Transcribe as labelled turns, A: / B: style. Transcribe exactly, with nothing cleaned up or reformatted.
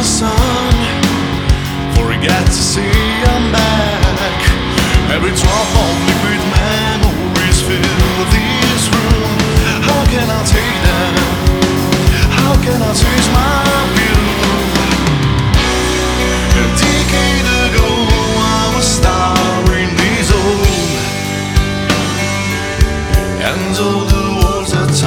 A: sun. Forget to see I'm back. Every drop of liquid memories fill this room.